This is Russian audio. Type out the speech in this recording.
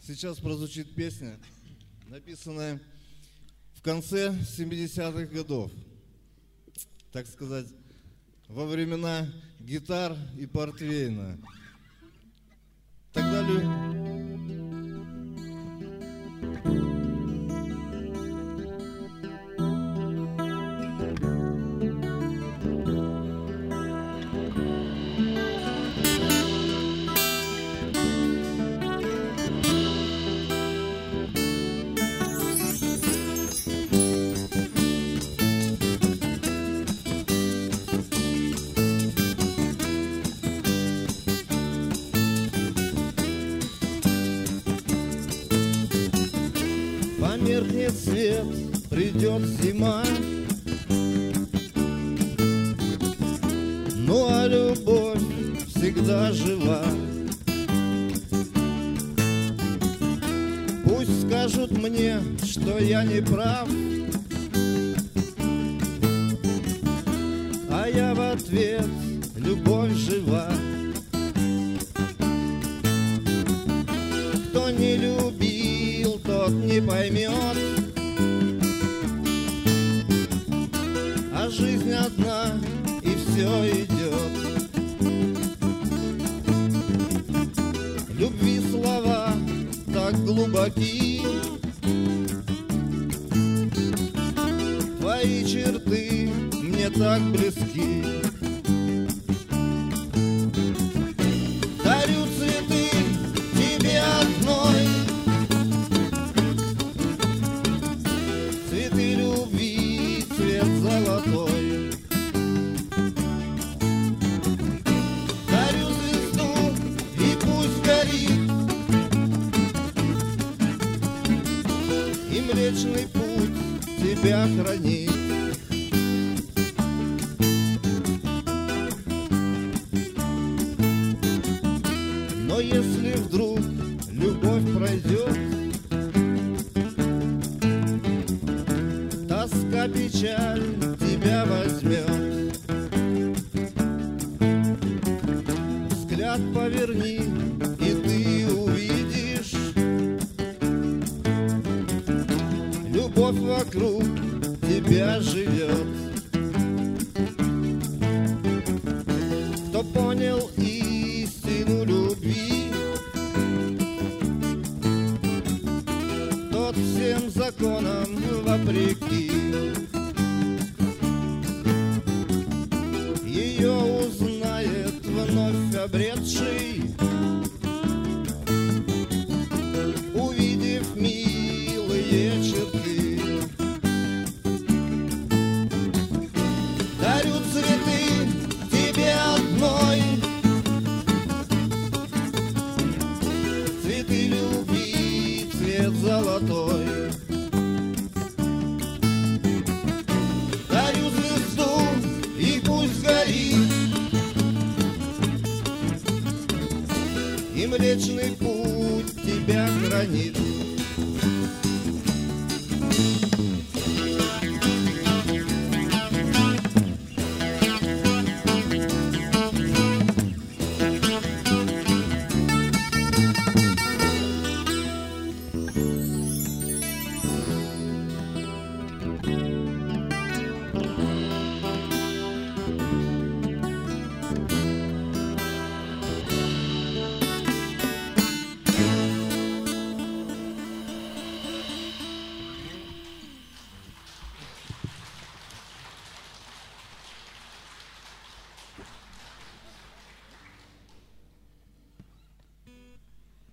Сейчас прозвучит песня, написанная в конце 70-х годов, так сказать, во времена гитар и портвейна. Тогда померкнет свет, придет зима, ну а любовь всегда жива. Пусть скажут мне, что я не прав, а я в ответ: любовь жива. Кто не любил, тот не поймет, а жизнь одна, и все идет. Любви слова так глубоки, твои черты мне так близки. Дарю цветы тебе одной, цветы любви, цвет золотой. Дарю звезду, и пусть горит, и Млечный Путь тебя хранит. Но если вдруг любовь пройдет, тоска, печаль тебя возьмет, взгляд поверни, и ты увидишь, любовь вокруг тебя живет. Кто понял истину любви, тот всем законам вопреки ее узнает вновь обретший, увидев милые черты. Дарю цветы тебе одной, цветы любви, цвет золотой. Дарю звезду, и пусть горит, и Млечный Путь тебя хранит.